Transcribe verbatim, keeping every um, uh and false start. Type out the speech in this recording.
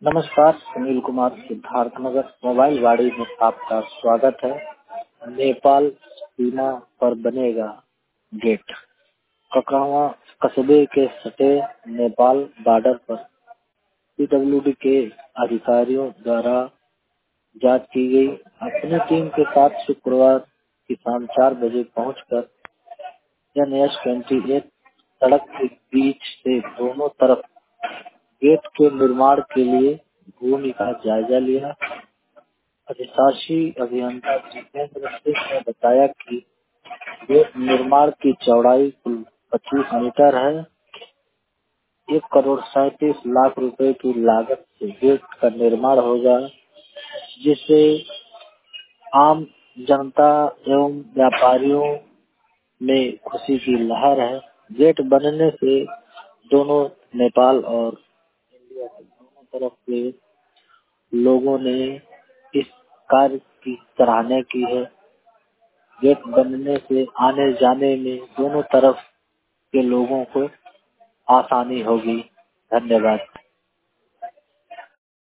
नमस्कार, सुनील कुमार, सिद्धार्थ नगर मोबाइल वाड़ी में आपका स्वागत है। नेपाल सीमा पर बनेगा गेट। ककड़वा कस्बे के सटे नेपाल बॉर्डर पर पीडब्ल्यूडी के अधिकारियों द्वारा जांच की गई। अपनी टीम के साथ शुक्रवार की शाम चार बजे पहुंचकर एन एच अट्ठाईस सड़क के बीच से दोनों तरफ गेट के निर्माण के लिए भूमि का जायजा लिया। अधिशासी अभियंता जितेंद्र सिंह ने बताया कि गेट निर्माण की चौड़ाई कुल पच्चीस मीटर है। एक करोड़ सैंतीस लाख रुपए की लागत से गेट का निर्माण होगा, जिससे आम जनता एवं व्यापारियों में खुशी की लहर है। गेट बनने से दोनों नेपाल और इंडिया के दोनों तरफ के लोगों ने इस कार्य की सराहना की है। गेट बनने से आने जाने में दोनों तरफ के लोगों को आसानी होगी। धन्यवाद।